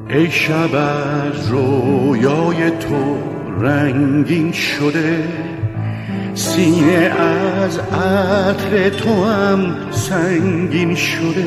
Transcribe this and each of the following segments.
ای شب از رویای تو رنگین شده، سینه از عطر تو هم سنگین شده،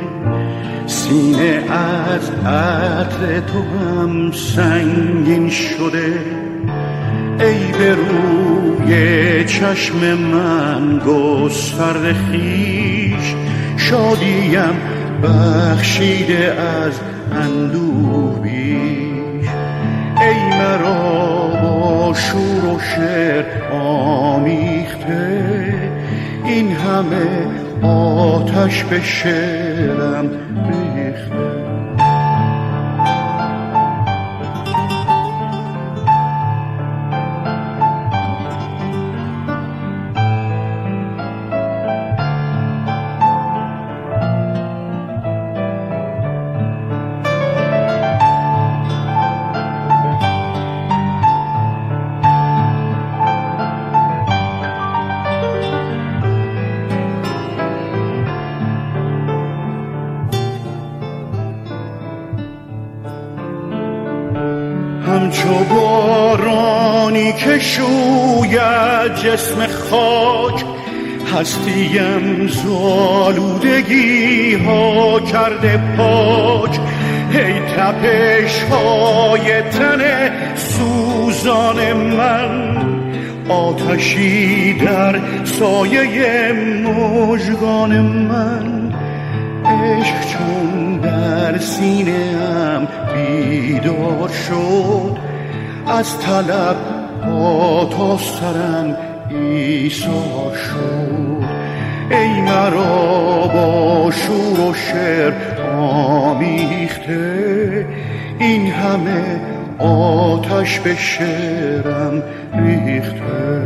سینه از عطر تو هم سنگین شده. ای به روی چشم من گسترده خویش، شادیم بخشیده از اندوه بیش. ای مرا با شور و شعر آمیخته، این همه آتش به شعرم ریخته. همچو بارانی که شوید جسم خاک، هستیم زالودگی ها کرده پاک. ای تپش های تن سوزان من، آتشی در سایه مژگان من. عشق چون در سینه ام بیدار شد، از طلب پا تا سرم ایثار شد. ای مرا با شور و شعر آمیخته، این همه آتش به شعرم ریخته.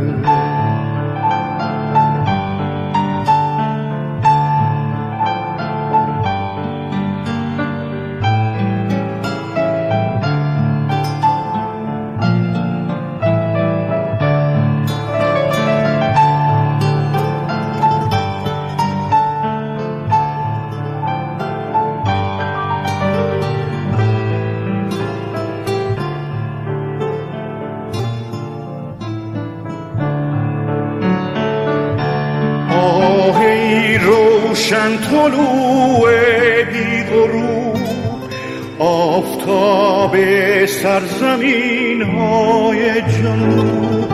روشن طلوع بی غروب، آفتاب سرزمین های جنوب.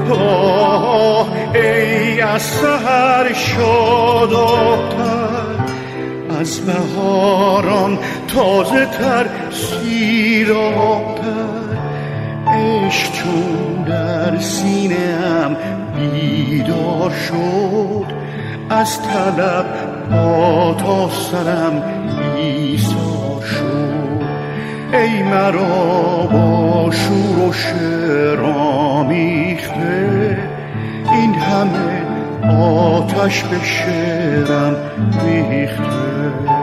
ای از سحر شاداب‌تر، از بهاران تازه تر سیراب‌تر. عشق چون در سینه ام بیدار شد، از طلب پا تا سرم ایثار شد. ای مرا با شور و شعر آمیخته، این همه آتش به شعرم ریخته.